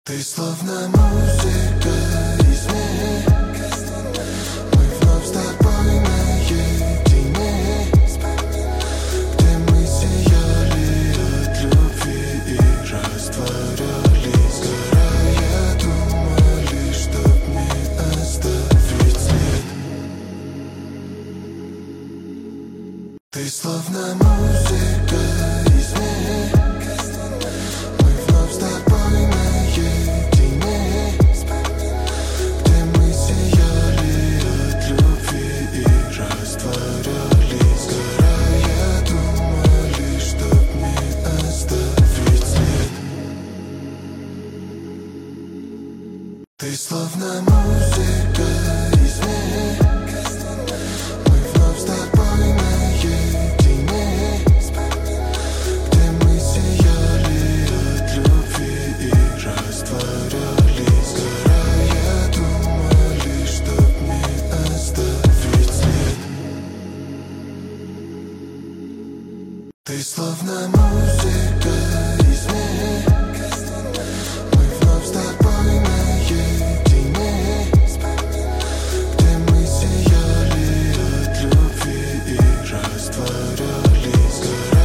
Ты словно музыка из мира. Мы вновь с тобой наедине, где мы сияли от любви и растворялись, сгорая, думали, чтоб не оставить след. Ты словно музыка из мира. Мы вновь с тобой наедине, где мы сияли от любви и растворялись, сгорая, думали, чтоб не оставить след. Ты словно музыка из мира. Мы вновь с тобой наедине, где мы сияли от любви и растворялись, сгорая, думали, чтоб не оставить след. Ты словно музыка